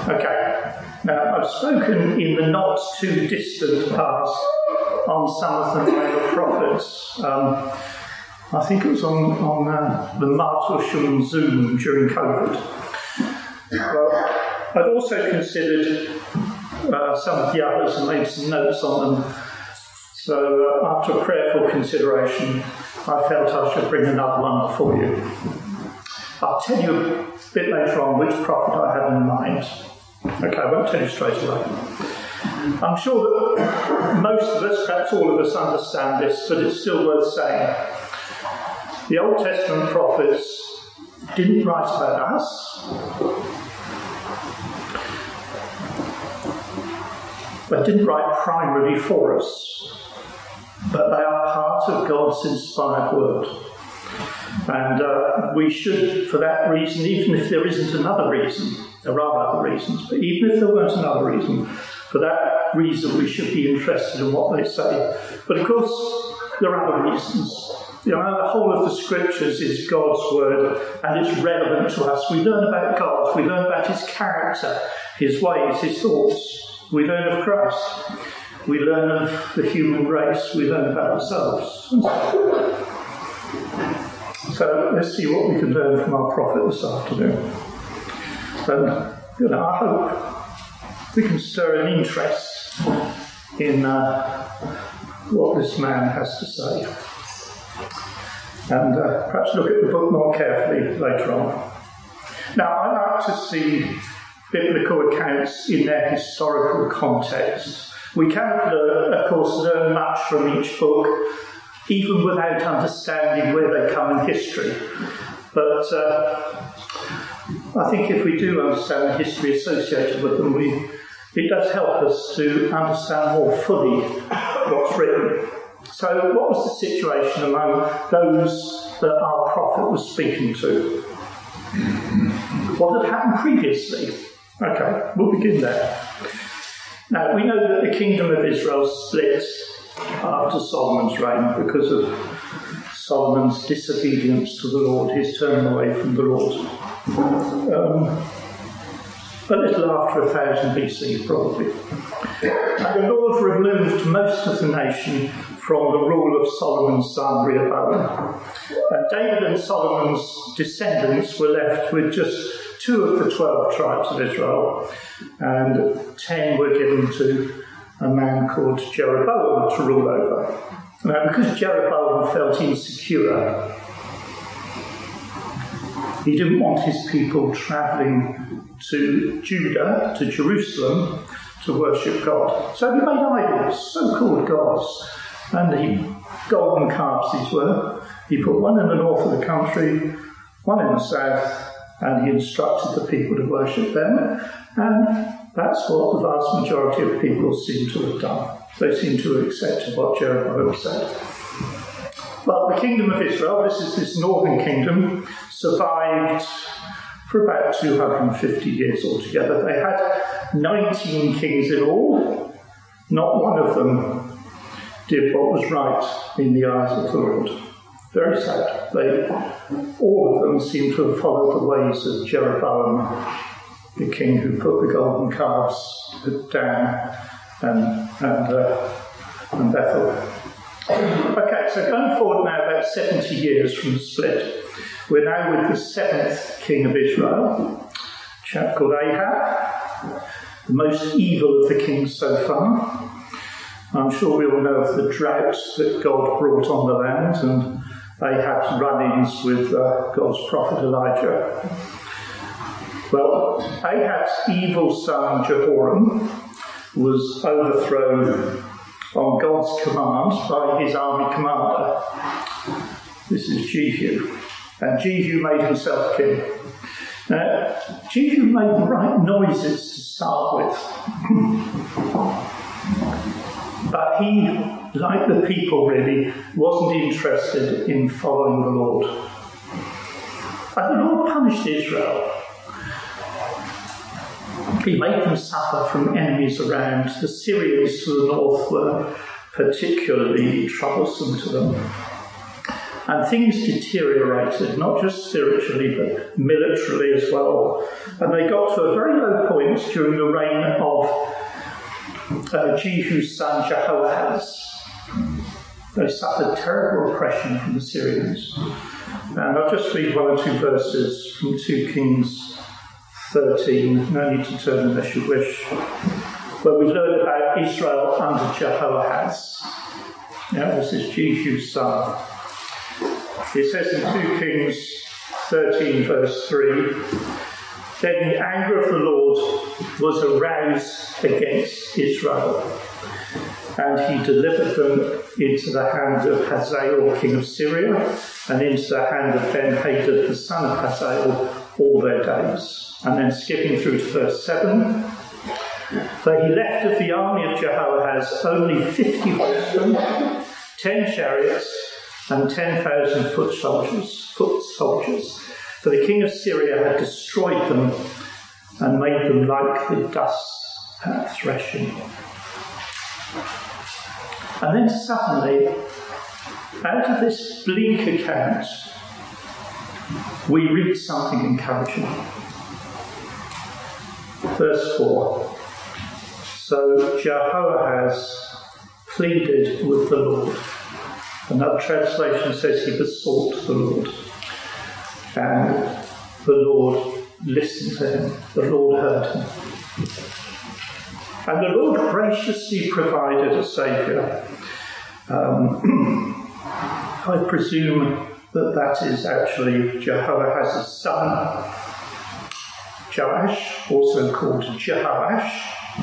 Okay, now I've spoken in the not too distant past on some of the minor prophets. I think it was on the Martusham Zoom during COVID. Well, I'd also considered some of the others and made some notes on them. So after a prayerful consideration, I felt I should bring another one before you. I'll tell you a bit later on which prophet I have in mind. Okay, I won't tell you straight away. I'm sure that most of us, perhaps all of us, understand this, but it's still worth saying. The Old Testament prophets didn't write about us. They didn't write primarily for us, but they are part of God's inspired word. And we should, for that reason, even if there isn't another reason, there are other reasons, but even if there weren't another reason, for that reason we should be interested in what they say. But of course, there are other reasons. You know, the whole of the scriptures is God's word, and it's relevant to us. We learn about God, we learn about his character, his ways, his thoughts. We learn of Christ. We learn of the human race. We learn about ourselves. So let's see what we can learn from our prophet this afternoon. And I hope we can stir an interest in what this man has to say. And perhaps look at the book more carefully later on. Now, I like to see biblical accounts in their historical context. We can, of course, learn much from each book, even without understanding where they come in history. But I think if we do understand the history associated with them, it does help us to understand more fully what's written. So what was the situation among those that our prophet was speaking to? What had happened previously? Okay, we'll begin there. Now, we know that the kingdom of Israel split after Solomon's reign because of Solomon's disobedience to the Lord, his turning away from the Lord. A little after 1000 BC, probably. And the Lord removed most of the nation from the rule of Solomon's son Rehoboam. And David and Solomon's descendants were left with just 2 of the 12 tribes of Israel, and 10 were given to a man called Jeroboam to rule over. Now, because Jeroboam felt insecure, he didn't want his people travelling to Judah, to Jerusalem, to worship God. So he made idols, so-called gods, and the golden calves these were. He put one in the north of the country, one in the south, and he instructed the people to worship them, and that's what the vast majority of people seem to have done. They seem to have accepted what Jeroboam said. Well, the kingdom of Israel, this northern kingdom, survived for about 250 years altogether. They had 19 kings in all. Not one of them did what was right in the eyes of the Lord. Very sad. All of them seem to have followed the ways of Jeroboam, the king who put the golden calves at Dan and Bethel. Okay, so going forward now about 70 years from the split, we're now with the 7th king of Israel, a chap called Ahab, the most evil of the kings so far. I'm sure we all know of the droughts that God brought on the land and Ahab's run-ins with God's prophet Elijah. Well, Ahab's evil son Jehoram was overthrown on God's command by his army commander. This is Jehu. And Jehu made himself king. Now, Jehu made the right noises to start with. But he, like the people really, wasn't interested in following the Lord. And the Lord punished Israel. He made them suffer from enemies around. The Syrians to the north were particularly troublesome to them. And things deteriorated, not just spiritually, but militarily as well. And they got to a very low point during the reign of Jehu's son Jehoahaz. They suffered terrible oppression from the Syrians. And I'll just read one or two verses from 2 Kings 13. No need to turn unless you wish. Where we learn about Israel under Jehoahaz. Now, this is Jehu's son. It says in 2 Kings 13, verse 3, then the anger of the Lord was aroused against Israel, and he delivered them into the hand of Hazael, king of Syria, and into the hand of Ben-Hadad, the son of Hazael, all their days. And then skipping through to verse 7, for he left of the army of Jehoahaz only 50 horsemen, 10 chariots, and 10,000 foot soldiers. For the king of Syria had destroyed them and made them like the dust at threshing. And then suddenly, out of this bleak account, we read something encouraging. Verse 4. So Jehoahaz pleaded with the Lord. Another translation says he besought the Lord. And the Lord listened to him. The Lord heard him. And the Lord graciously provided a saviour. I presume that is actually Jehoahaz's son, Joash, also called Jehoash.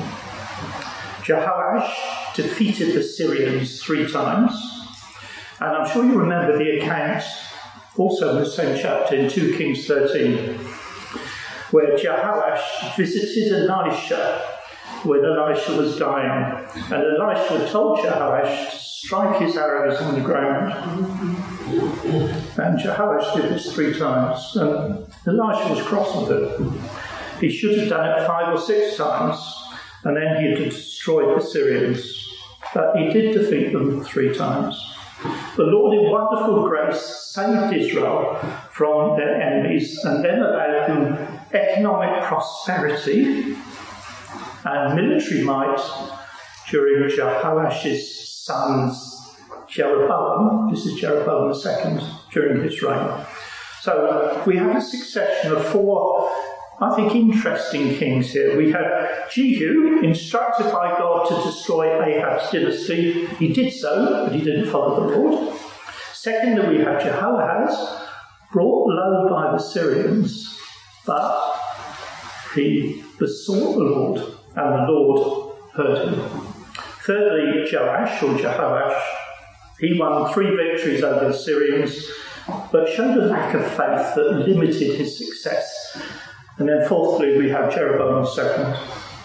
Jehoash defeated the Syrians 3 times. And I'm sure you remember the account, also in the same chapter in 2 Kings 13, where Jehoash visited Elisha when Elisha was dying. And Elisha told Jehoash to strike his arrows in the ground. And Jehoash did this 3 times. And Elisha was cross with it. He should have done it 5 or 6 times, and then he had destroyed the Syrians. But he did defeat them 3 times. The Lord, in wonderful grace, saved Israel from their enemies and then allowed them economic prosperity and military might during Jehoash's son's Jeroboam. This is Jeroboam II, during his reign. So we have a succession of 4, I think, interesting kings here. We have Jehu, instructed by God to destroy Ahab's dynasty. He did so, but he didn't follow the Lord. Secondly, we have Jehoahaz, brought low by the Syrians, but he besought the Lord, and the Lord heard him. Thirdly, Joash, or Jehoash, he won 3 victories over the Syrians, but showed a lack of faith that limited his success. And then fourthly, we have Jeroboam II.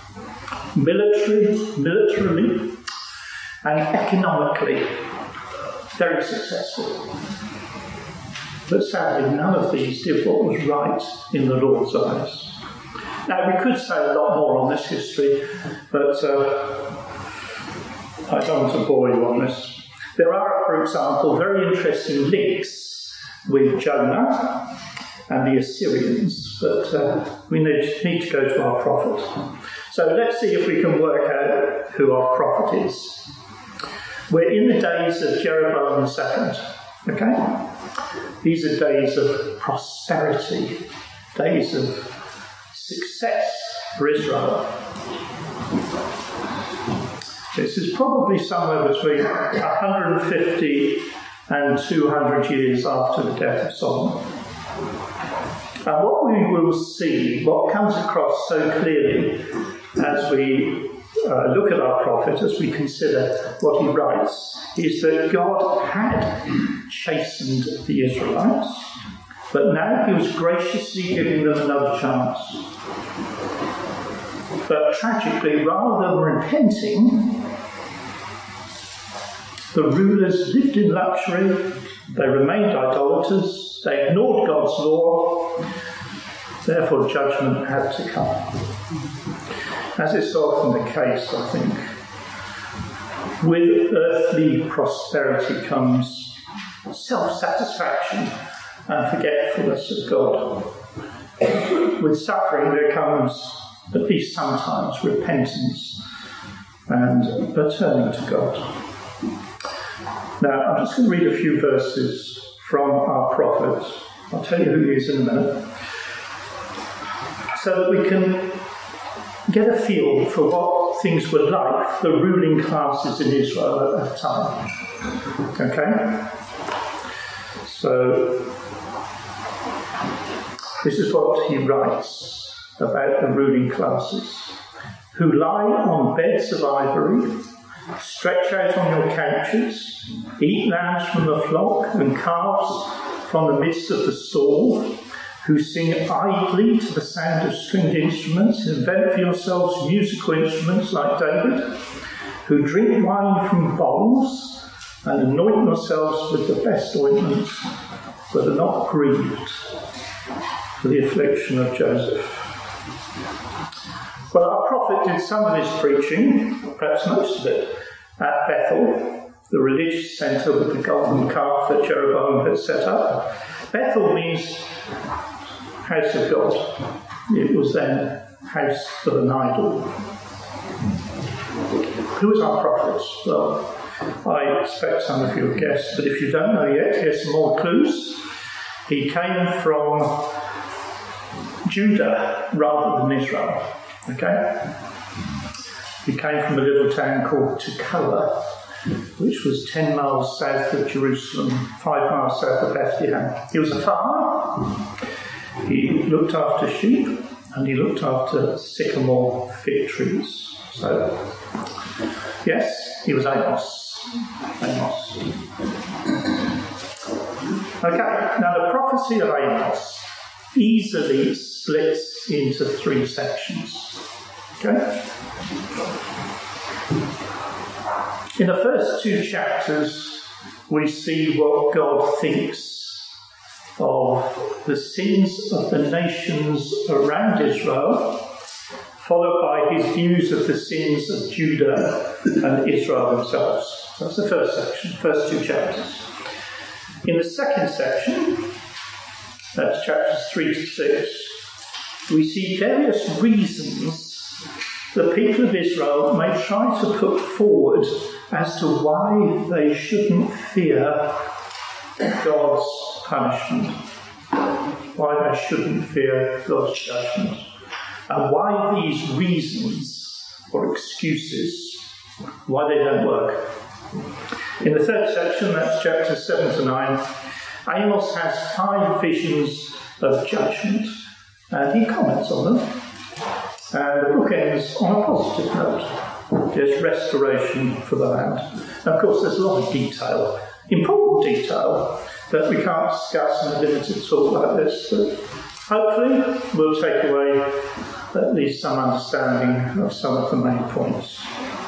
Militarily and economically, very successful. But sadly, none of these did what was right in the Lord's eyes. Now, we could say a lot more on this history, but I don't want to bore you on this. There are, for example, very interesting links with Jonah and the Assyrians, but we need to go to our prophet. So let's see if we can work out who our prophet is. We're in the days of Jeroboam II, okay? These are days of prosperity, days of success for Israel. This is probably somewhere between 150 and 200 years after the death of Solomon. And what we will see, what comes across so clearly as we look at our prophet, as we consider what he writes, is that God had chastened the Israelites, but now he was graciously giving them another chance. But tragically, rather than repenting, the rulers lived in luxury, they remained idolaters, they ignored God's law, therefore judgment had to come. As is so often the case, I think, with earthly prosperity comes self-satisfaction and forgetfulness of God. With suffering there comes, at least sometimes, repentance and a turning to God. Now, I'm just going to read a few verses from our prophet. I'll tell you who he is in a minute, so that we can get a feel for what things were like for the ruling classes in Israel at that time. Okay? So, this is what he writes about the ruling classes. Who lie on beds of ivory, stretch out on your couches, eat lambs from the flock and calves from the midst of the stall, who sing idly to the sound of stringed instruments, invent for yourselves musical instruments like David, who drink wine from bowls and anoint yourselves with the best ointments, but are not grieved for the affliction of Joseph. Well, our prophet did some of his preaching, perhaps most of it, at Bethel, the religious centre with the golden calf that Jeroboam had set up. Bethel means house of God. It was then house of an idol. Who was our prophet? Well, I expect some of you have guessed, but if you don't know yet, here's some more clues. He came from Judah rather than Israel. Okay? He came from a little town called Tekoa, which was 10 miles south of Jerusalem, 5 miles south of Bethlehem. He was a farmer. He looked after sheep and he looked after sycamore fig trees. So, yes, he was Amos. Okay, now the prophecy of Amos easily splits into 3 sections. Okay? In the first 2 chapters, we see what God thinks of the sins of the nations around Israel, followed by his views of the sins of Judah and Israel themselves. So that's the first section, first 2 chapters. In the second section, that's chapters 3 to 6, we see various reasons the people of Israel may try to put forward as to why they shouldn't fear God's punishment, why they shouldn't fear God's judgment, and why these reasons or excuses, why they don't work. In the third section, that's chapters 7 to 9, Amos has 5 visions of judgment, and he comments on them. And the book ends on a positive note. There's restoration for the land. And of course, there's a lot of detail, important detail, that we can't discuss in a limited talk like this. But hopefully, we'll take away at least some understanding of some of the main points.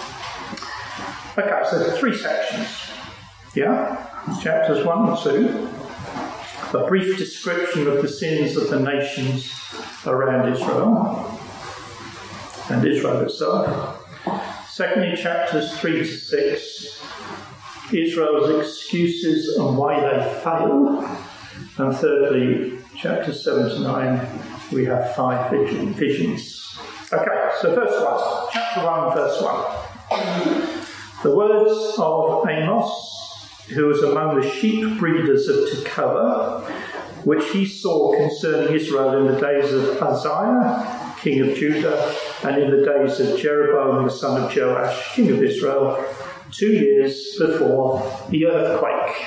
Okay, so 3 sections. Yeah? Chapters 1 and 2. A brief description of the sins of the nations around Israel and Israel itself. Secondly, chapters 3 to 6, Israel's excuses and why they failed. And thirdly, chapters 7 to 9, we have 5 visions. Okay, so verse 1, chapter 1, verse 1. The words of Amos, who was among the sheep breeders of Tekoa, which he saw concerning Israel in the days of Uzziah, king of Judah, and in the days of Jeroboam, the son of Joash, king of Israel, 2 years before the earthquake.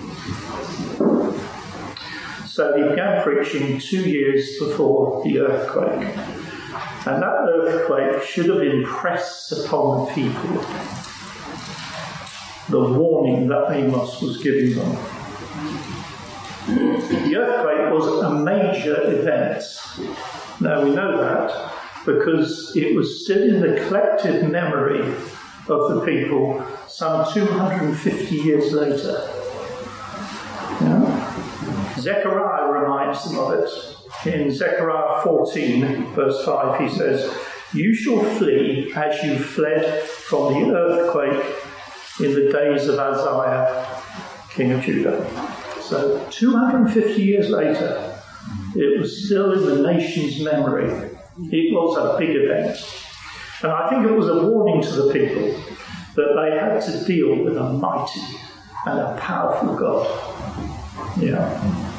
So he began preaching 2 years before the earthquake. And that earthquake should have impressed upon the people the warning that Amos was giving them. The earthquake was a major event. Now we know that because it was still in the collective memory of the people some 250 years later. Yeah? Zechariah reminds them of it. In Zechariah 14, verse 5, he says, "You shall flee as you fled from the earthquake in the days of Uzziah, king of Judah." So 250 years later, it was still in the nation's memory. It was a big event. And I think it was a warning to the people that they had to deal with a mighty and a powerful God. Yeah.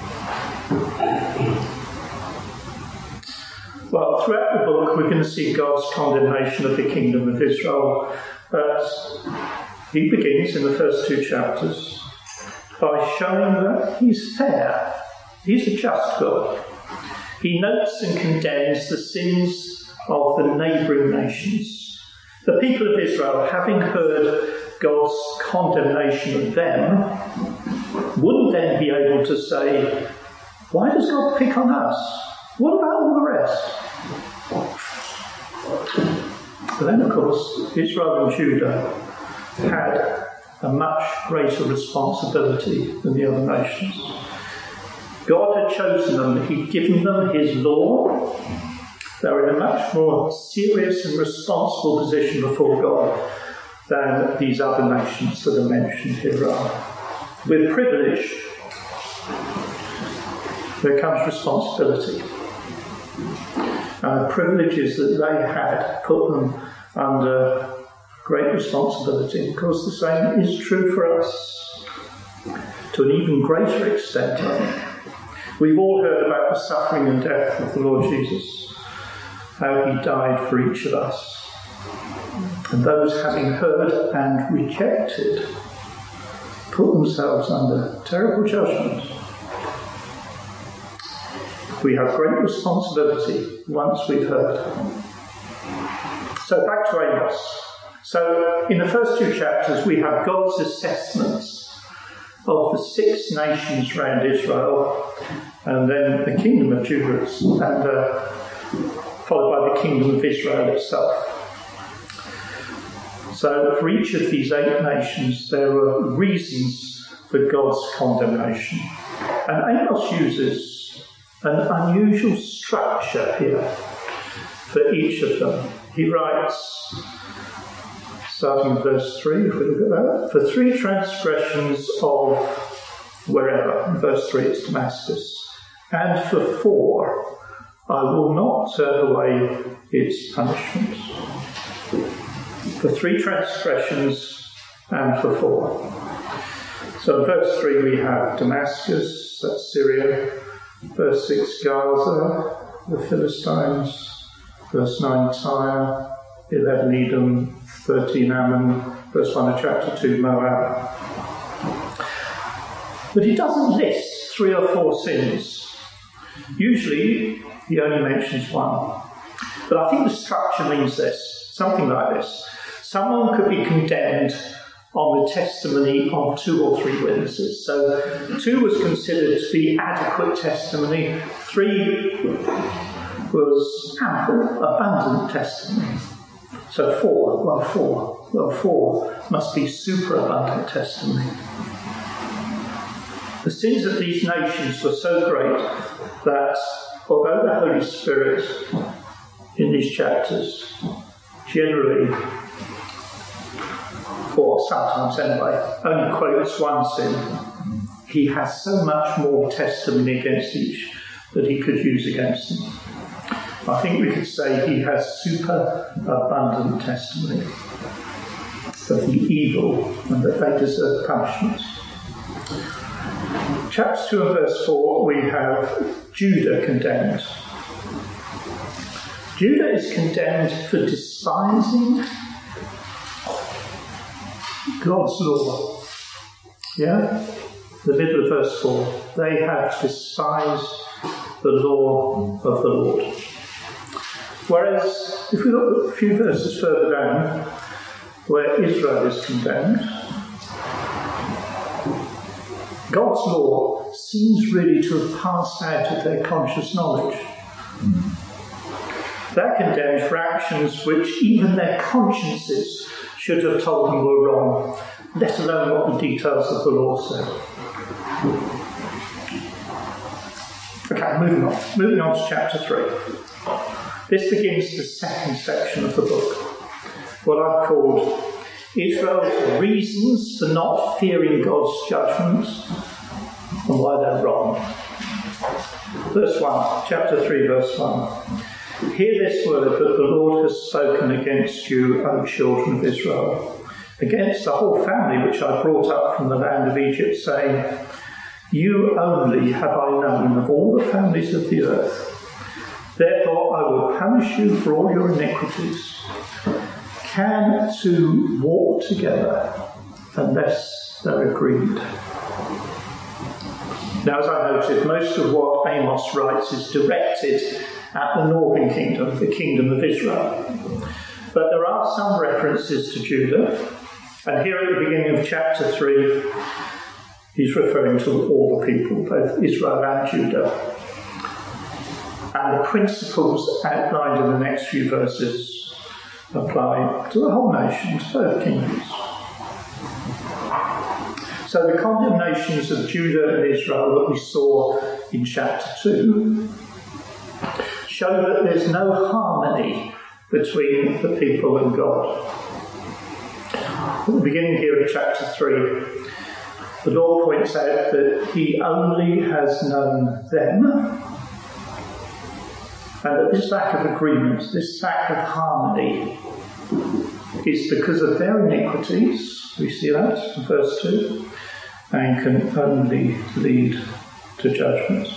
Well, throughout the book, we're going to see God's condemnation of the kingdom of Israel. But he begins in the first 2 chapters by showing that he's fair. He's a just God. He notes and condemns the sins of the neighbouring nations. The people of Israel, having heard God's condemnation of them, wouldn't then be able to say, why does God pick on us? What about all the rest? But then, of course, Israel and Judah had a much greater responsibility than the other nations. God had chosen them, he'd given them his law. They were in a much more serious and responsible position before God than these other nations that are mentioned here are. With privilege, there comes responsibility. And the privileges that they had put them under great responsibility. Of course, the same is true for us, to an even greater extent, I think. We've all heard about the suffering and death of the Lord Jesus, how he died for each of us. And those having heard and rejected put themselves under terrible judgment. We have great responsibility once we've heard. So back to Amos. So in the first 2 chapters we have God's assessments of the 6 nations around Israel, and then the kingdom of Judah, and followed by the kingdom of Israel itself. So for each of these 8 nations there were reasons for God's condemnation. And Amos uses an unusual structure here for each of them. He writes, starting in verse 3, if we look at that, for 3 transgressions of wherever, in verse 3 it's Damascus, and for 4 I will not turn away its punishment. For 3 transgressions and for 4. So in verse 3 we have Damascus, that's Syria. Verse 6, Gaza, the Philistines. Verse 9, Tyre. 11, Edom. 13, Ammon. Verse 1 of chapter 2, Moab. But he doesn't list 3 or 4 sins. Usually he only mentions 1. But I think the structure means this, something like this. Someone could be condemned on the testimony of 2 or 3 witnesses. So 2 was considered to be adequate testimony. 3 was ample, abundant testimony. So 4 must be superabundant testimony. The sins of these nations were so great that although the Holy Spirit in these chapters generally, or sometimes anyway, only quotes 1 sin, he has so much more testimony against each that he could use against them. I think we could say he has super abundant testimony of the evil and that they deserve punishment. Chapter 2 and verse 4 we have Judah condemned. Judah is condemned for despising God's law. Yeah? The middle of verse 4. They have despised the law of the Lord. Whereas, if we look a few verses further down, where Israel is condemned, God's law seems really to have passed out of their conscious knowledge. They're condemned for actions which even their consciences should have told them were wrong, let alone what the details of the law said. Okay, moving on to chapter 3. This begins the second section of the book, what I've called Israel's reasons for not fearing God's judgments and why they're wrong. Verse 1, chapter 3, verse 1. Hear this word that the Lord has spoken against you, O children of Israel, against the whole family which I brought up from the land of Egypt, saying, you only have I known of all the families of the earth. Therefore I will punish you for all your iniquities. Can two walk together unless they're agreed? Now, as I noted, most of what Amos writes is directed at the northern kingdom, the kingdom of Israel. But there are some references to Judah, and here at the beginning of chapter 3, he's referring to all the people, both Israel and Judah. And the principles outlined in the next few verses apply to the whole nation, to both kingdoms. So the condemnations of Judah and Israel that we saw in chapter 2 show that there's no harmony between the people and God. At the beginning here of chapter 3, the Lord points out that he only has known them, and that this lack of agreement, this lack of harmony, is because of their iniquities. We see that in verse 2, and can only lead to judgment.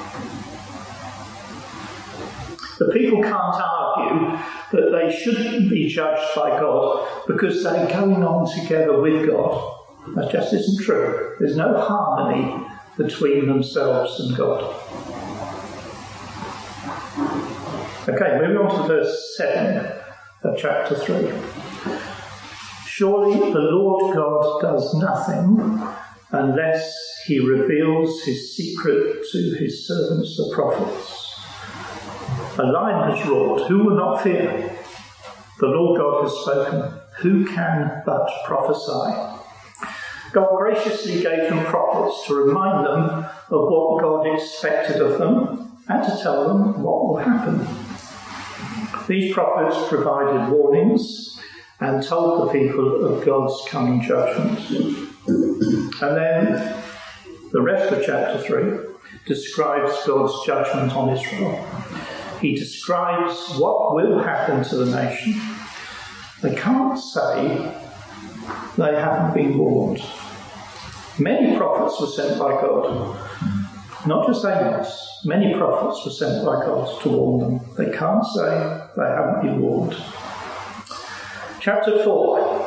The people can't argue that they shouldn't be judged by God because they're going on together with God. That just isn't true. There's no harmony between themselves and God. Okay, moving on to verse 7 of chapter 3. Surely the Lord God does nothing unless he reveals his secret to his servants the prophets. A lion has roared, who will not fear? The Lord God has spoken, who can but prophesy? God graciously gave them prophets to remind them of what God expected of them and to tell them what will happen. These prophets provided warnings and told the people of God's coming judgment. And then the rest of chapter 3 describes God's judgment on Israel. He describes what will happen to the nation. They can't say they haven't been warned. Many prophets were sent by God. Not just Amos. Many prophets were sent by God to warn them. They can't say they haven't been warned. Chapter 4,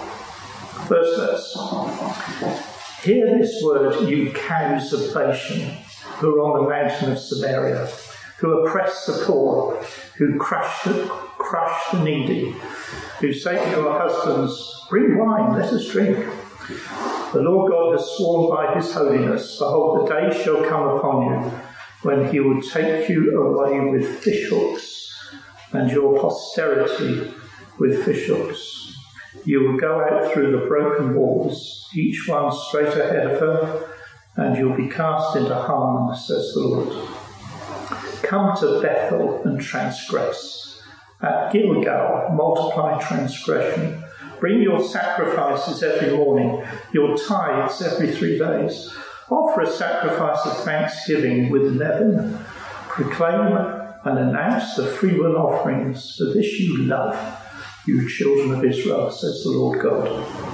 verse 1. Hear this word, you cows of Bashan, who are on the mountain of Samaria, who oppress the poor, who crush the needy, who say to your husbands, bring wine, let us drink. The Lord God has sworn by his holiness, behold, the day shall come upon you when he will take you away with fishhooks, and your posterity with fishhooks. You will go out through the broken walls, each one straight ahead of her, and you'll be cast into harm, says the Lord. Come to Bethel and transgress. At Gilgal, multiply transgression. Bring your sacrifices every morning, your tithes every 3 days. Offer a sacrifice of thanksgiving with leaven. Proclaim and announce the freewill offerings, for this you love, you children of Israel, says the Lord God.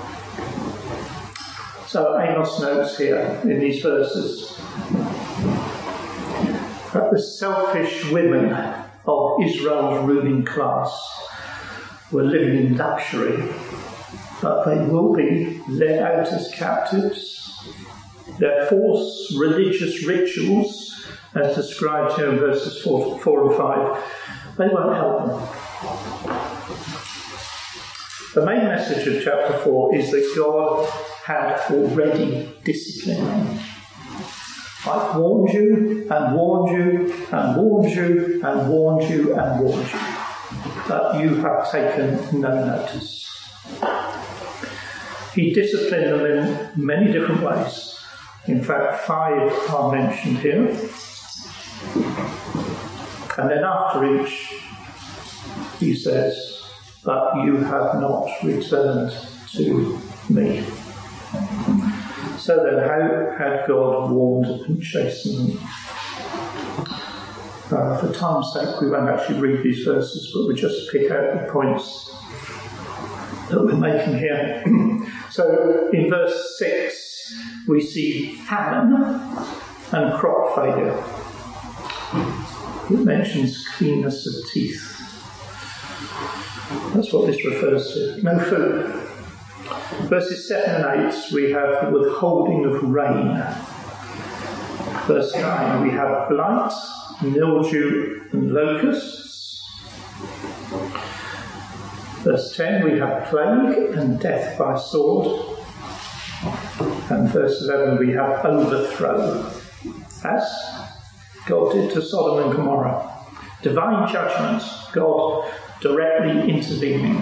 So Amos notes here in these verses that the selfish women of Israel's ruling class were living in luxury, but they will be led out as captives. Their false religious rituals, as described here in verses 4 and 5, they won't help them. The main message of chapter 4 is that God had already disciplined them. I've warned you and warned you and warned you and warned you and warned you, but you have taken no notice. He disciplined them in many different ways. In fact, 5 are mentioned here. And then after each, he says, but you have not returned to me. So then, how had God warned and chastened them? For time's sake, we won't actually read these verses, but we'll just pick out the points that we're making here. So in verse 6, we see famine and crop failure. It mentions cleanness of teeth. That's what this refers to. No food. Verses 7 and 8, we have the withholding of rain. Verse 9, we have blight, mildew and locusts. Verse 10, we have plague and death by sword. And verse 11, we have overthrow, as God did to Sodom and Gomorrah. Divine judgment, God directly intervening.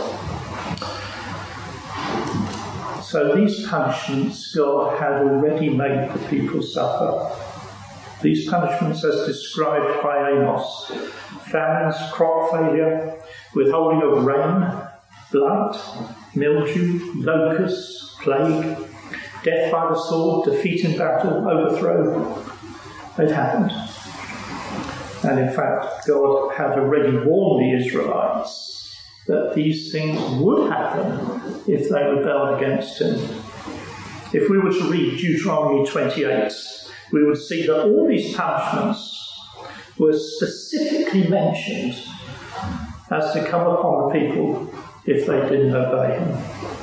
So these punishments God had already made the people suffer. These punishments as described by Amos: famines, crop failure, withholding of rain, blight, mildew, locusts, plague, death by the sword, defeat in battle, overthrow. It happened. And in fact, God had already warned the Israelites that these things would happen if they rebelled against him. If we were to read Deuteronomy 28, we would see that all these punishments were specifically mentioned as to come upon the people if they didn't obey him.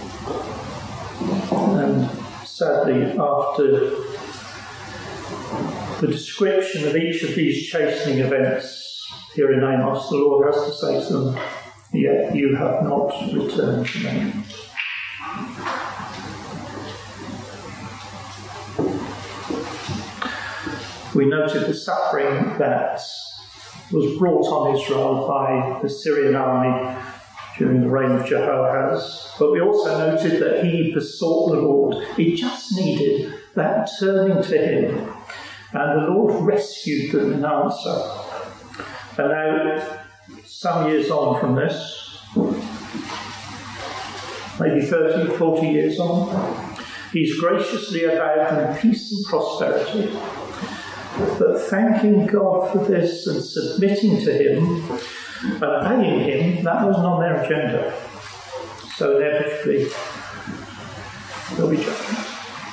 And sadly, after the description of each of these chastening events here in Amos, the Lord has to say to them, "Yet you have not returned to me." We noted the suffering that was brought on Israel by the Syrian army during the reign of Jehoahaz, but we also noted that he besought the Lord. It just needed that turning to him, and the Lord rescued them in answer. And now, some years on from this, maybe 30, 40 years on, he's graciously allowed them peace and prosperity. But thanking God for this and submitting to him, obeying him, that wasn't on their agenda. So inevitably, there'll be judgment.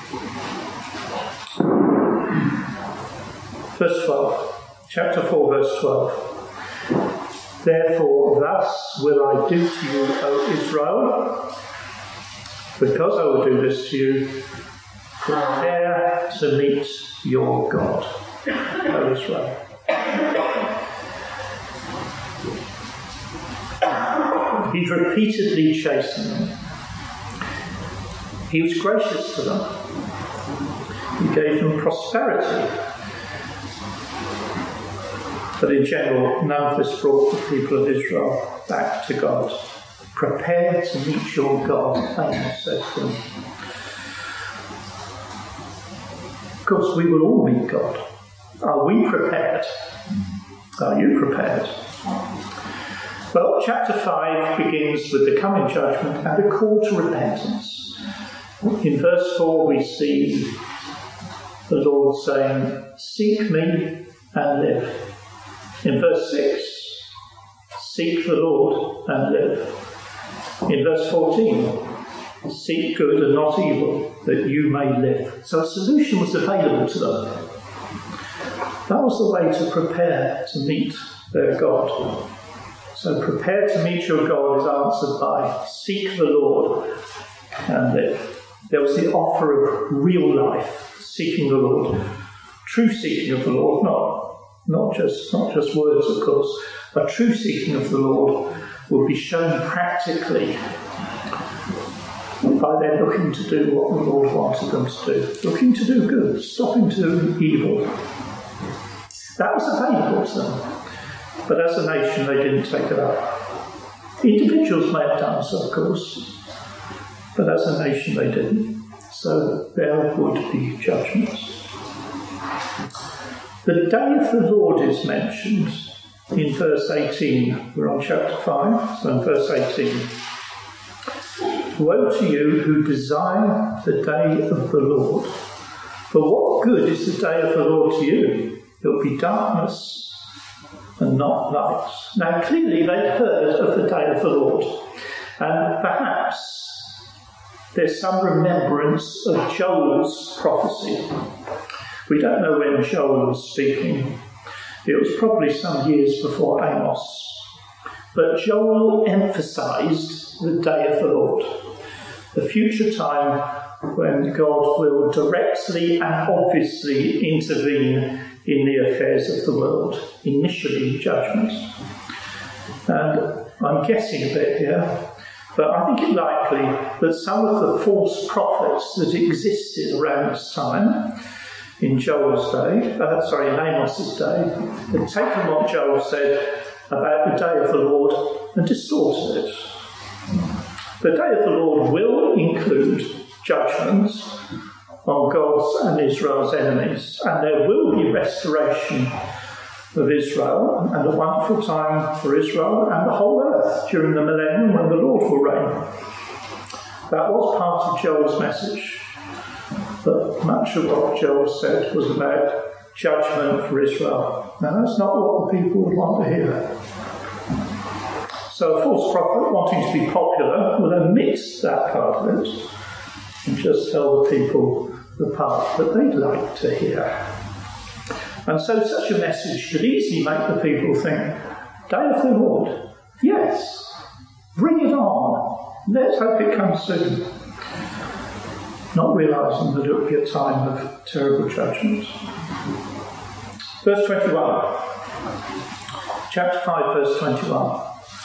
Verse 12, chapter 4, verse 12. Therefore, thus will I do to you, O Israel, because I will do this to you, prepare to meet your God, O Israel. He's repeatedly chastened them. He was gracious to them. He gave them prosperity. But in general, none of this brought the people of Israel back to God. Prepare to meet your God, Amos says to them. Of course, we will all meet God. Are we prepared? Are you prepared? Well, chapter 5 begins with the coming judgment and a call to repentance. In verse 4 we see the Lord saying, "Seek me and live." In verse 6, "Seek the Lord and live." In verse 14, "Seek good and not evil, that you may live." So a solution was available to them. That was the way to prepare to meet their God. So prepare to meet your God is answered by seek the Lord and live. There was the offer of real life, seeking the Lord. True seeking of the Lord, not just words, of course. A true seeking of the Lord will be shown practically by their looking to do what the Lord wanted them to do. Looking to do good, stopping to do evil. That was available to them. But as a nation, they didn't take it up. Individuals may have done so, of course, but as a nation, they didn't. So there would be judgments. The day of the Lord is mentioned in verse 18. We're on chapter 5, so in verse 18. Woe to you who desire the day of the Lord. For what good is the day of the Lord to you? It will be darkness and not light. Now clearly they'd heard of the day of the Lord, and perhaps there's some remembrance of Joel's prophecy. We don't know when Joel was speaking. It was probably some years before Amos. But Joel emphasised the day of the Lord, the future time when God will directly and obviously intervene in the affairs of the world, initially judgment. And I'm guessing a bit here, but I think it likely that some of the false prophets that existed around this time, in Joel's day, in Amos's day, had taken what Joel said about the day of the Lord and distorted it. The day of the Lord will include judgments on God's and Israel's enemies, and there will be restoration of Israel and a wonderful time for Israel and the whole earth during the millennium when the Lord will reign. That was part of Joel's message, but much of what Joel said was about judgment for Israel. Now that's not what the people would want to hear. So a false prophet wanting to be popular will omit that part of it and just tell the people the part that they'd like to hear. And so such a message could easily make the people think, Day of the Lord, yes, bring it on, let's hope it comes soon. Not realising that it would be a time of terrible judgment. Verse 21, chapter 5, verse 21.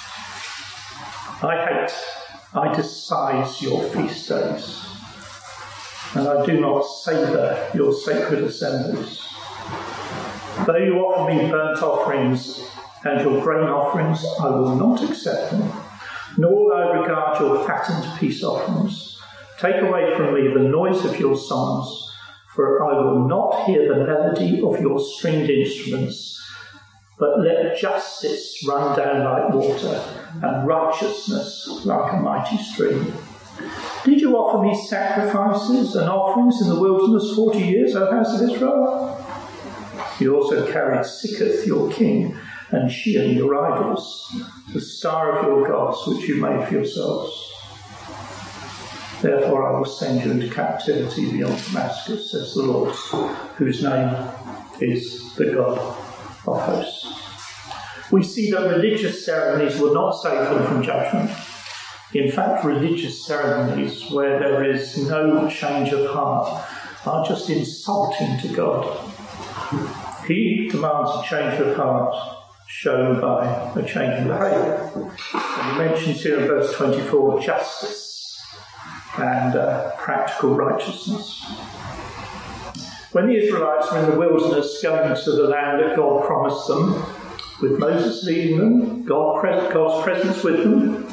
I despise your feast days, and I do not savour your sacred assemblies. Though you offer me burnt offerings and your grain offerings, I will not accept them, nor will I regard your fattened peace offerings. Take away from me the noise of your songs, for I will not hear the melody of your stringed instruments, but let justice run down like water, and righteousness like a mighty stream. Did you offer me sacrifices and offerings in the wilderness 40 years, O house of Israel? You also carried Sikkoth, your king, and Shean, your idols, the star of your gods, which you made for yourselves. Therefore I will send you into captivity beyond Damascus, says the Lord, whose name is the God of hosts. We see that religious ceremonies will not save them from judgment. In fact, religious ceremonies where there is no change of heart are just insulting to God. He demands a change of heart shown by a change in behaviour. And he mentions here in verse 24 justice and practical righteousness. When the Israelites were in the wilderness going to the land that God promised them, with Moses leading them, God's presence with them,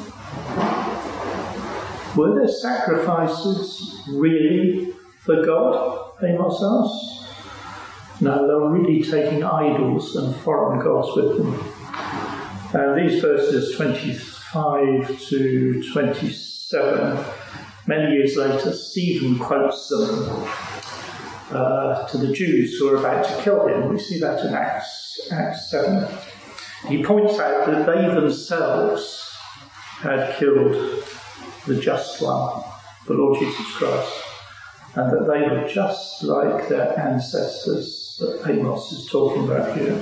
were their sacrifices really for God? Amos asked. No, they were really taking idols and foreign gods with them. These verses 25 to 27, many years later, Stephen quotes them to the Jews who are about to kill him. We see that in Acts 7. He points out that they themselves had killed the just one, the Lord Jesus Christ, and that they were just like their ancestors that Amos is talking about here.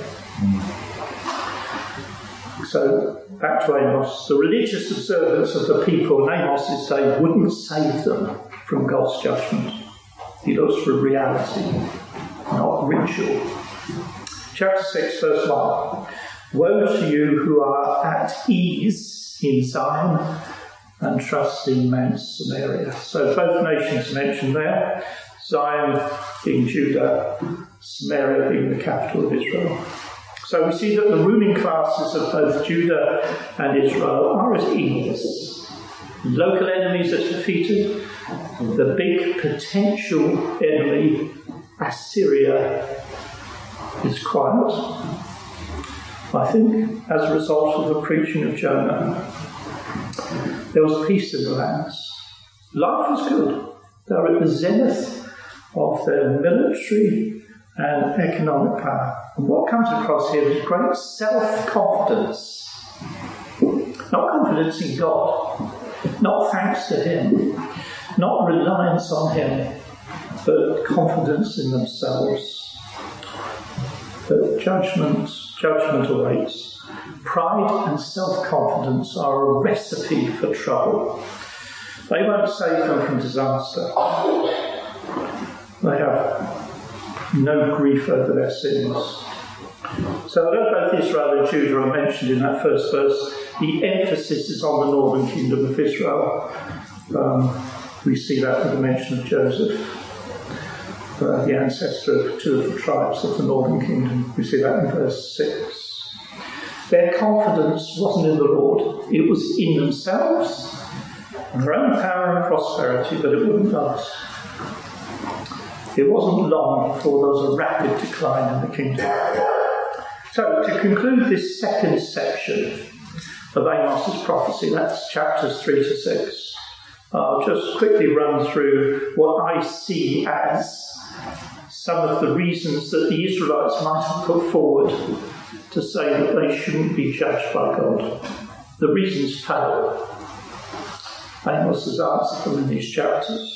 So, back to Amos. The religious observance of the people in Amos's day wouldn't save them from God's judgment. He looks for reality, not ritual. Chapter 6, verse 1. Woe to you who are at ease in Zion and trust in Mount Samaria. So both nations mentioned there, Zion being Judah, Samaria being the capital of Israel. So we see that the ruling classes of both Judah and Israel are at ease. Local enemies are defeated. The big potential enemy, Assyria, is quiet. I think as a result of the preaching of Jonah, there was peace in the lands. Life is good. They're at the zenith of their military and economic power. And what comes across here is great self-confidence. Not confidence in God, not thanks to Him, not reliance on Him, but confidence in themselves. But judgment awaits. Pride and self-confidence are a recipe for trouble. They won't save them from disaster. They have no grief over their sins. So although both Israel and Judah are mentioned in that first verse, the emphasis is on the northern kingdom of Israel. We see that with the mention of Joseph, the ancestor of two of the tribes of the northern kingdom. We see that in verse 6. Their confidence wasn't in the Lord. It was in themselves, and their own power and prosperity, but it wouldn't last. It wasn't long before there was a rapid decline in the kingdom. So, to conclude this second section of Amos's prophecy, that's chapters 3 to 6, I'll just quickly run through what I see as some of the reasons that the Israelites might have put forward to say that they shouldn't be judged by God. The reasons fail. Amos has answered them in these chapters.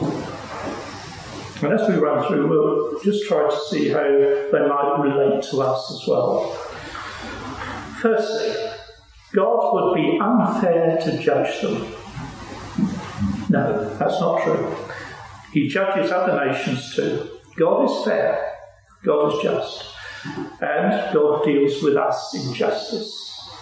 And as we run through, we'll just try to see how they might relate to us as well. Firstly, God would be unfair to judge them. No, that's not true. He judges other nations too. God is fair. God is just. And God deals with us in justice.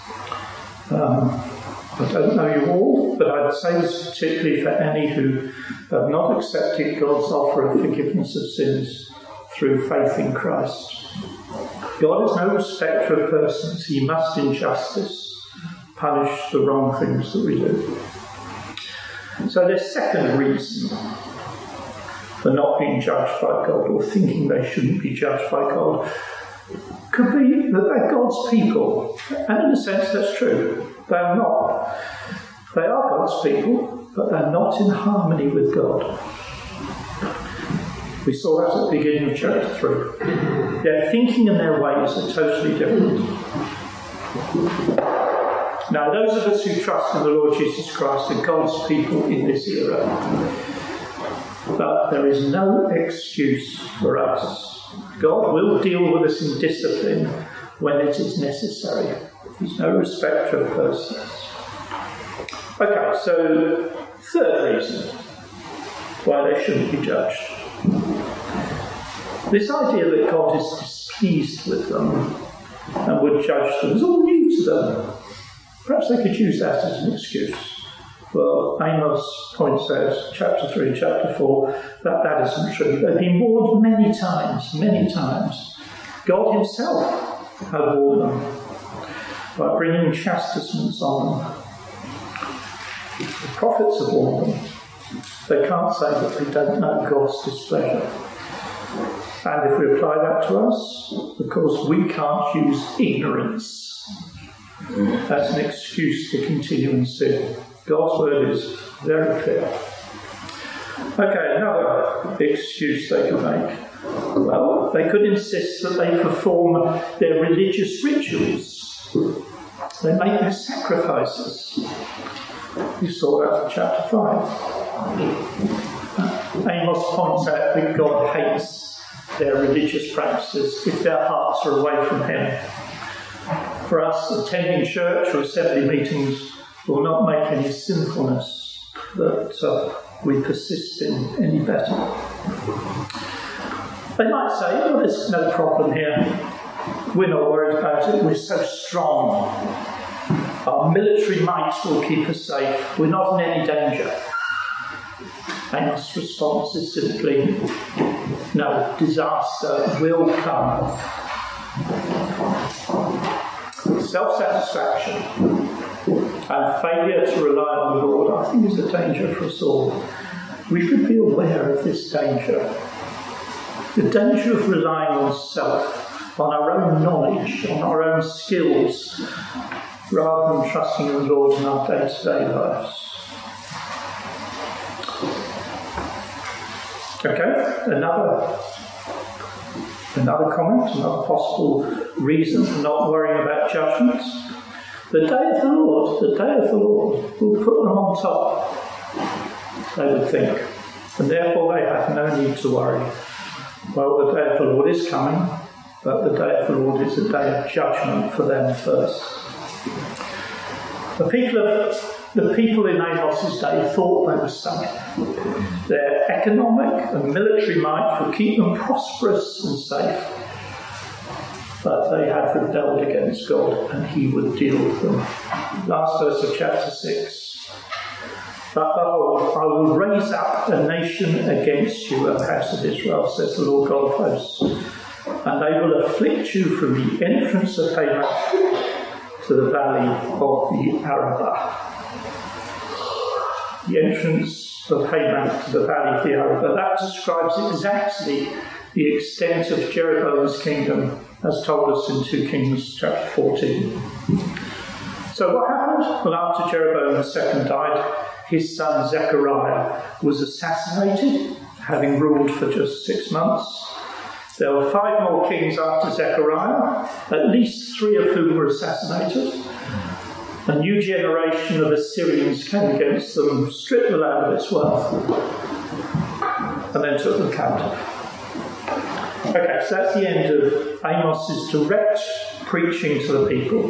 I don't know you all, but I'd say this particularly for any who have not accepted God's offer of forgiveness of sins through faith in Christ. God is no respecter of persons. He must, in justice, punish the wrong things that we do. So their second reason for not being judged by God, or thinking they shouldn't be judged by God, could be that they're God's people. And in a sense, that's true. They are not. They are God's people, but they're not in harmony with God. We saw that at the beginning of chapter 3. Their thinking and their ways are totally different. Now, those of us who trust in the Lord Jesus Christ are God's people in this era. But there is no excuse for us. God will deal with us in discipline when it is necessary. He's no respecter of persons. Okay, so third reason why they shouldn't be judged. This idea that God is displeased with them and would judge them is all new to them. Perhaps they could use that as an excuse. Well, Amos points out, chapter 3 and chapter 4, that that isn't true. They've been warned many times. God himself had warned them by bringing chastisements on them. The prophets have warned them. They can't say that they don't know God's displeasure. And if we apply that to us, of course, we can't use ignorance as an excuse to continue in sin. God's word is very clear. Okay, another excuse they could make. Well, they could insist that they perform their religious rituals. They make their sacrifices. You saw that in chapter 5. Amos points out that God hates their religious practices if their hearts are away from him. For us, attending church or assembly meetings will not make any sinfulness that we persist in any better. They might say, well, there's no problem here. We're not worried about it. We're so strong. Our military might will keep us safe. We're not in any danger. Amos' response is simply, no, disaster will come. Self-satisfaction and failure to rely on the Lord, I think, is a danger for us all. We should be aware of this danger. The danger of relying on self, on our own knowledge, on our own skills, rather than trusting in the Lord in our day-to-day lives. Okay, another comment, another possible reason for not worrying about judgments. The day of the Lord will put them on top, they would think, and therefore they have no need to worry. Well, the day of the Lord is coming, but the day of the Lord is a day of judgment for them first. The people in Amos's day thought they were safe. Their economic and military might would keep them prosperous and safe. But they had rebelled against God, and he would deal with them. Last verse of chapter 6. But behold, I will raise up a nation against you, O house of Israel, says the Lord God of hosts, and they will afflict you from the entrance of Hamath to the valley of the Arabah. The entrance of Hamath to the valley of the Arabah. That describes exactly the extent of Jeroboam's kingdom, as told us in 2 Kings chapter 14. So what happened? Well, after Jeroboam II died, his son Zechariah was assassinated, having ruled for just 6 months. There were 5 more kings after Zechariah, at least 3 of whom were assassinated. A new generation of Assyrians came against them, stripped the land of its wealth, and then took them captive. Okay, so that's the end of Amos's direct preaching to the people.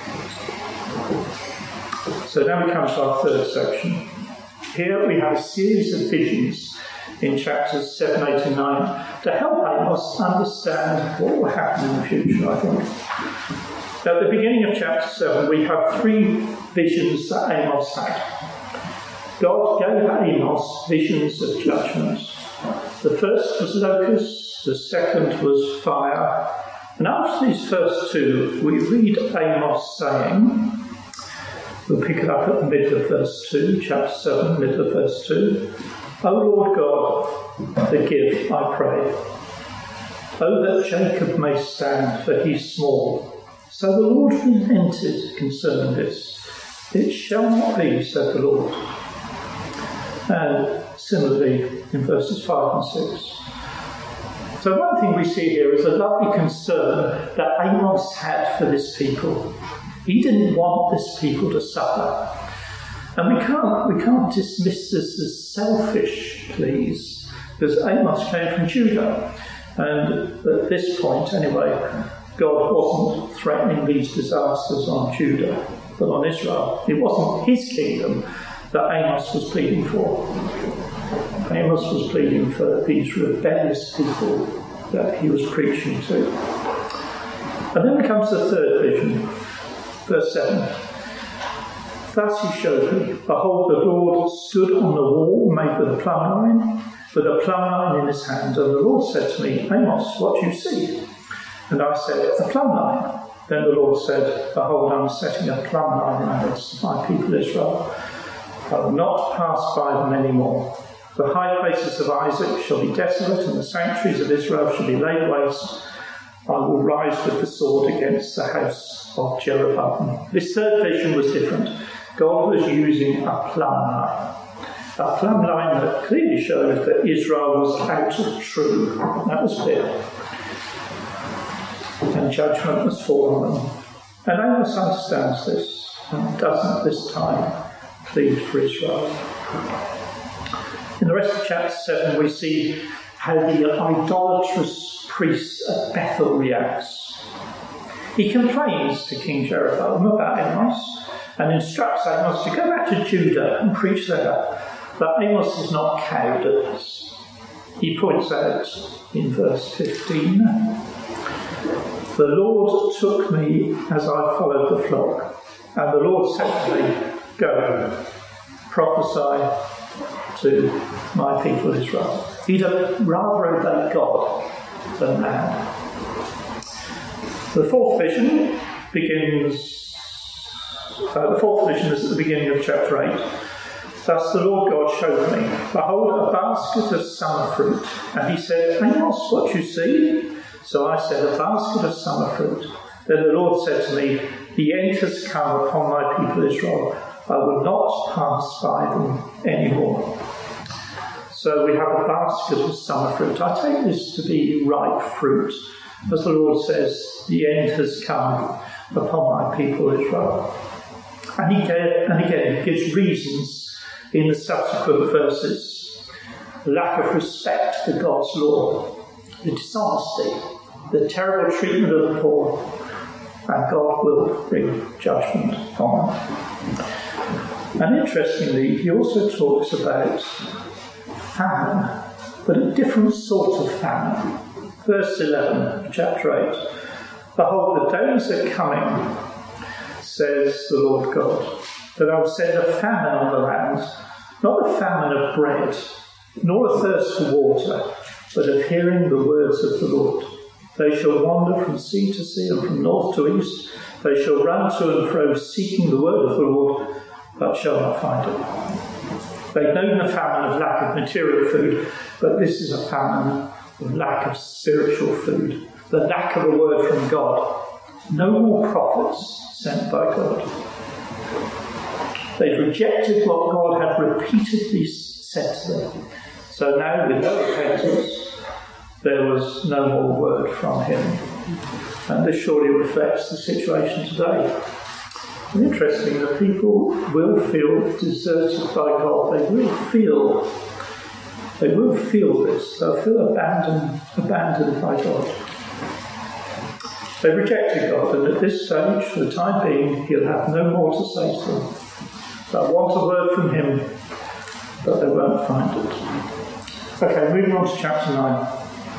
So now we come to our third section. Here we have a series of visions in chapters 7, 8 and 9 to help Amos understand what will happen in the future, I think. At the beginning of chapter 7, we have 3 visions that Amos had. God gave Amos visions of judgments. The first was locusts, the second was fire. And after these first 2, we read Amos saying, we'll pick it up at the middle of verse 2, chapter 7, middle of verse 2. O Lord God, forgive, I pray. O that Jacob may stand, for he is small. So the Lord relented concerning this. It shall not be, said the Lord. And similarly in verses 5 and 6. So one thing we see here is a lovely concern that Amos had for this people. He didn't want this people to suffer. And we can't dismiss this as selfish pleas, because Amos came from Judah. And at this point, anyway, God wasn't threatening these disasters on Judah, but on Israel. It wasn't his kingdom that Amos was pleading for. Amos was pleading for these rebellious people that he was preaching to. And then comes the third vision, verse 7. Thus he showed me, behold, the Lord stood on the wall made with a plumb line, with a plumb line in his hand. And the Lord said to me, Amos, what do you see? And I said, a plumb line. Then the Lord said, behold, I am setting a plumb line in the midst of my people Israel. I will not pass by them any more. The high places of Isaac shall be desolate, and the sanctuaries of Israel shall be laid waste. I will rise with the sword against the house of Jeroboam. This third vision was different. God was using a plumb line. A plumb line that clearly showed that Israel was out of true. That was clear. And judgment must fall on them. And Amos understands this and doesn't this time plead for Israel. In the rest of chapter 7 we see how the idolatrous priest at Bethel reacts. He complains to King Jeroboam about Amos and instructs Amos to go back to Judah and preach there. But Amos is not cowed at this. He points out in verse 15, the Lord took me as I followed the flock, and the Lord said to me, go, prophesy to my people Israel. He'd rather obey God than man. The fourth vision is at the beginning of chapter 8. Thus the Lord God showed me, behold, a basket of summer fruit. And he said, Amos, what you see? So I said, a basket of summer fruit. Then the Lord said to me, the end has come upon my people Israel. I will not pass by them anymore. So we have a basket of summer fruit. I take this to be ripe fruit. As the Lord says, the end has come upon my people Israel. And again, he gives reasons in the subsequent verses. The lack of respect for God's law, the dishonesty, the terrible treatment of the poor, and God will bring judgment on them. And interestingly, he also talks about famine, but a different sort of famine. Verse 11, chapter 8. Behold, the days are coming, says the Lord God, that I will send a famine on the land, not a famine of bread, nor a thirst for water, but of hearing the words of the Lord. They shall wander from sea to sea and from north to east. They shall run to and fro, seeking the word of the Lord, but shall not find it. They've known the famine of lack of material food, but this is a famine of lack of spiritual food, the lack of a word from God. No more prophets sent by God. They've rejected what God had repeatedly said to them. So now, with no repentance, there was no more word from him. And this surely reflects the situation today. And interesting, the people will feel deserted by God. They will feel this. They'll feel abandoned by God. They've rejected God, and at this stage, for the time being, he'll have no more to say to them. They'll want a word from him, but they won't find it. Okay, moving on to chapter 9.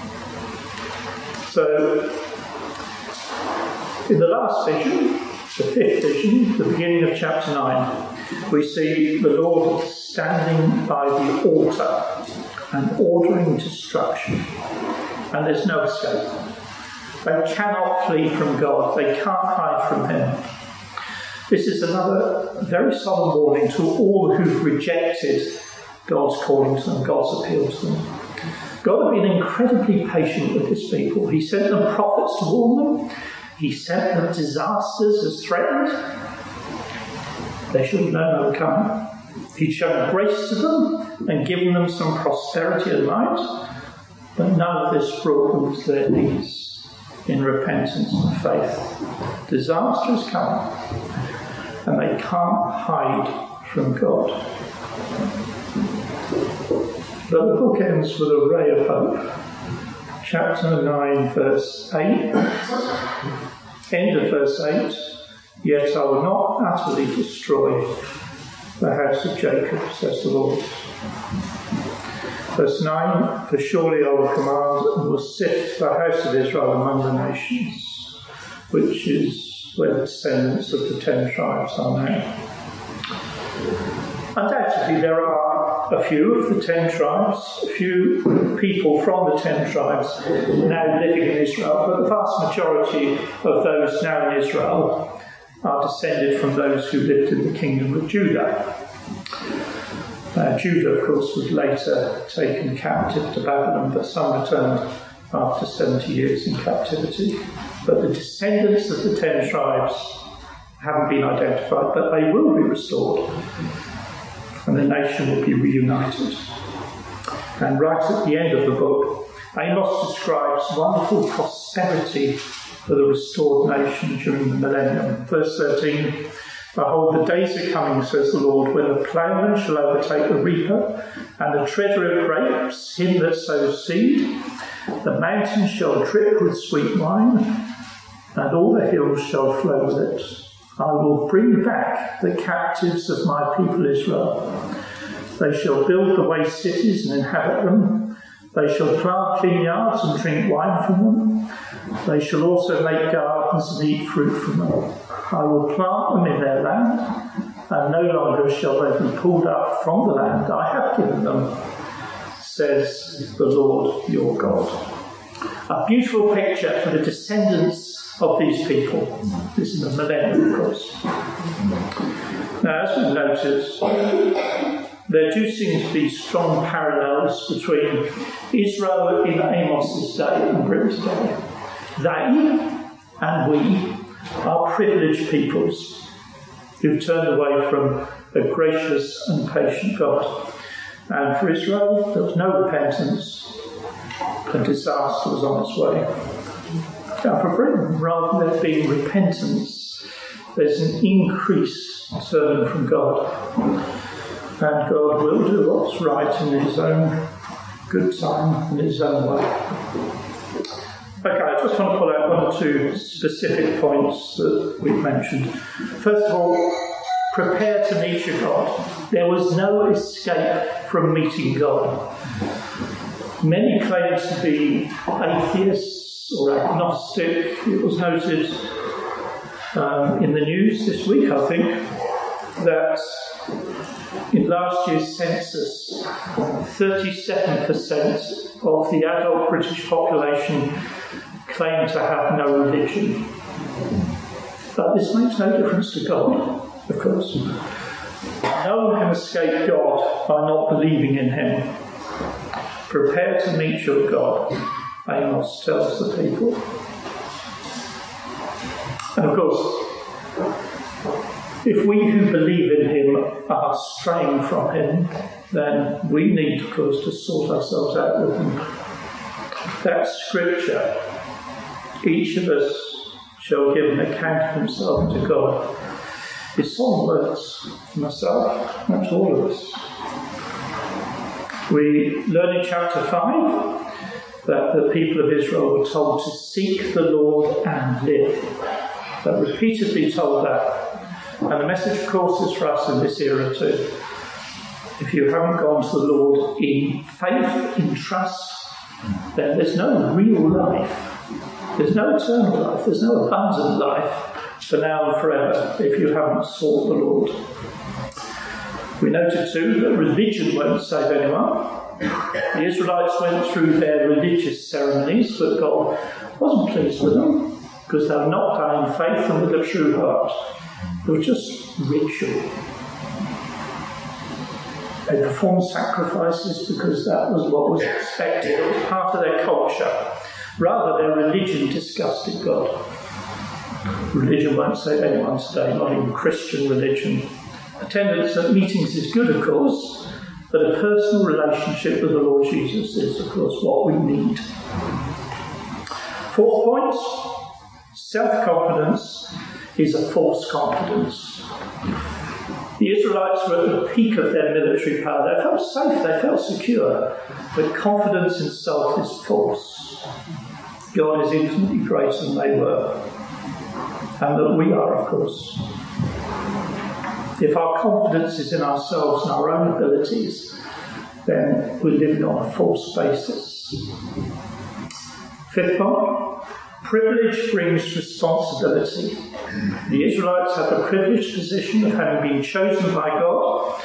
So, in the last vision, the fifth vision, the beginning of chapter 9, we see the Lord standing by the altar and ordering destruction. And there's no escape. They cannot flee from God. They can't hide from him. This is another very solemn warning to all who've rejected God's calling to them, God's appeal to them. God had been incredibly patient with his people. He sent them prophets to warn them. He sent them disasters as threatened. They should have known they were coming. He'd shown grace to them and given them some prosperity and light, but none of this brought them to their knees in repentance and faith. Disaster is coming, and they can't hide from God. But the book ends with a ray of hope. Chapter 9, verse 8. End of verse 8. Yet I will not utterly destroy the house of Jacob, says the Lord. Verse 9. For surely I will command and will sift the house of Israel among the nations, which is where the descendants of the 10 tribes are now. Undoubtedly, there are a few of the 10 tribes, a few people from the 10 tribes now living in Israel, but the vast majority of those now in Israel are descended from those who lived in the kingdom of Judah. Judah, of course, was later taken captive to Babylon, but some returned after 70 years in captivity. But the descendants of the 10 tribes haven't been identified, but they will be restored, and the nation will be reunited. And right at the end of the book, Amos describes wonderful prosperity for the restored nation during the millennium. Verse 13, behold, the days are coming, says the Lord, when the plowman shall overtake the reaper, and the treader of grapes, him that sows seed. The mountains shall drip with sweet wine, and all the hills shall flow with it. I will bring back the captives of my people Israel. They shall build the waste cities and inhabit them. They shall plant vineyards and drink wine from them. They shall also make gardens and eat fruit from them. I will plant them in their land, and no longer shall they be pulled up from the land I have given them, says the Lord your God. A beautiful picture for the descendants of these people. This is the millennium, of course. Now, as we've noted, there do seem to be strong parallels between Israel in Amos's day and Britain today. They and we are privileged peoples who've turned away from a gracious and patient God. And for Israel, there was no repentance. A disaster was on its way. Now for Britain, rather than there being repentance, there's an increased turning from God. And God will do what's right in his own good time, in his own way. Okay, I just want to pull out one or two specific points that we've mentioned. First of all, prepare to meet your God. There was no escape from meeting God. Many claim to be atheists or agnostic. It was noted in the news this week, I think, that in last year's census, 37% of the adult British population claim to have no religion. But this makes no difference to God, of course. No one can escape God by not believing in him. Prepare to meet your God, Amos tells the people. And of course, if we who believe in him are straying from him, then we need, of course, to sort ourselves out with him. That scripture, each of us shall give an account of himself to God, is solemn words for myself and to all of us. We learn in chapter 5 that the people of Israel were told to seek the Lord and live. They're repeatedly told that. And the message, of course, is for us in this era too. If you haven't gone to the Lord in faith, in trust, then there's no real life. There's no eternal life. There's no abundant life for now and forever if you haven't sought the Lord. We noted too that religion won't save anyone. The Israelites went through their religious ceremonies, but God wasn't pleased with them because they were not done in faith and with a true heart. It was just ritual. They performed sacrifices because that was what was expected. It was part of their culture. Rather, their religion disgusted God. Religion won't save anyone today, not even Christian religion. Attendance at meetings is good, of course, but a personal relationship with the Lord Jesus is, of course, what we need. Fourth point, self-confidence is a false confidence. The Israelites were at the peak of their military power. They felt safe, they felt secure, but confidence in self is false. God is infinitely greater than they were, and that we are, of course. If our confidence is in ourselves and our own abilities, then we're living on a false basis. Fifth point, privilege brings responsibility. The Israelites had the privileged position of having been chosen by God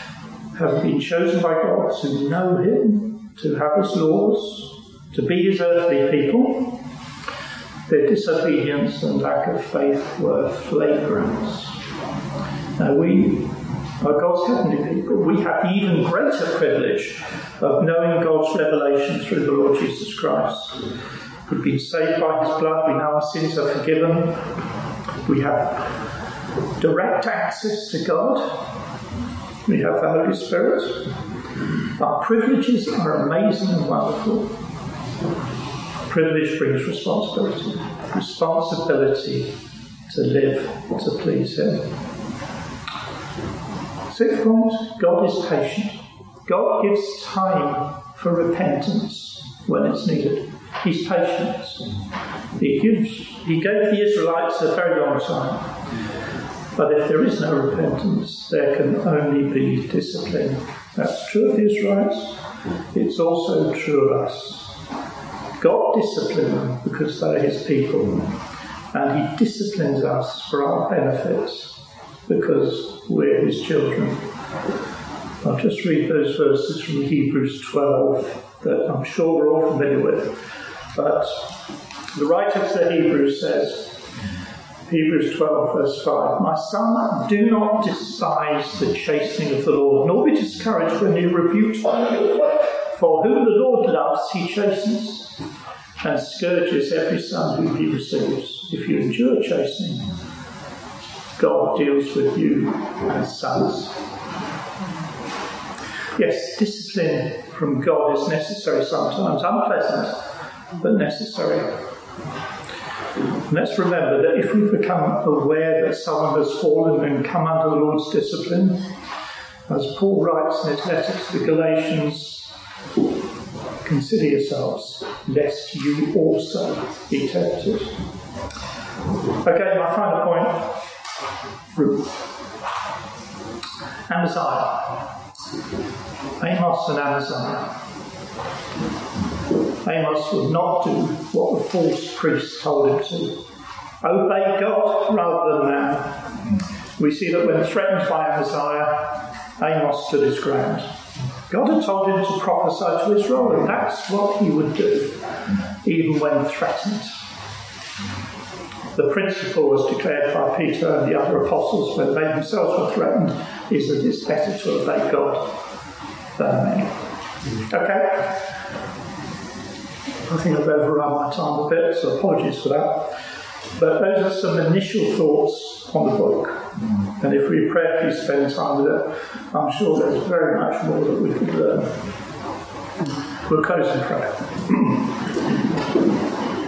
to know him, to have his laws, to be his earthly people. Their disobedience and lack of faith were flagrant. Now we are God's heavenly people. We have the even greater privilege of knowing God's revelation through the Lord Jesus Christ. We've been saved by his blood. We know our sins are forgiven. We have direct access to God. We have the Holy Spirit. Our privileges are amazing and wonderful. Privilege brings responsibility. Responsibility to live to please him. Sixth point, God is patient. God gives time for repentance when it's needed. He's patient. He gave the Israelites a very long time. But if there is no repentance, there can only be discipline. That's true of the Israelites. It's also true of us. God disciplines them because they're his people. And he disciplines us for our benefit because we're his children. I'll just read those verses from Hebrews 12 that I'm sure we're all familiar with. But the writer to the Hebrews says, Hebrews 12 verse 5, "My son, do not despise the chastening of the Lord, nor be discouraged when he rebukes you. For whom the Lord loves, he chastens, and scourges every son whom he receives. If you endure chastening, God deals with you as sons." Yes, discipline from God is necessary sometimes, unpleasant, but necessary. And let's remember that if we become aware that someone has fallen and come under the Lord's discipline, as Paul writes in his letter to the Galatians, consider yourselves, lest you also be tempted. Okay, my final point. Amaziah. Amos and Amaziah. Amos would not do what the false priest told him to. Obey God rather than man. We see that when threatened by Amaziah, Amos stood his ground. God had told him to prophesy to Israel, and that's what he would do, even when threatened. The principle was declared by Peter and the other apostles when they themselves were threatened, is that it's better to obey God than men. Okay? I think I've overrun my time a bit, so apologies for that. But those are some initial thoughts on the book. And if we prayerfully spend time with it, I'm sure there's very much more that we could learn. We'll close in prayer.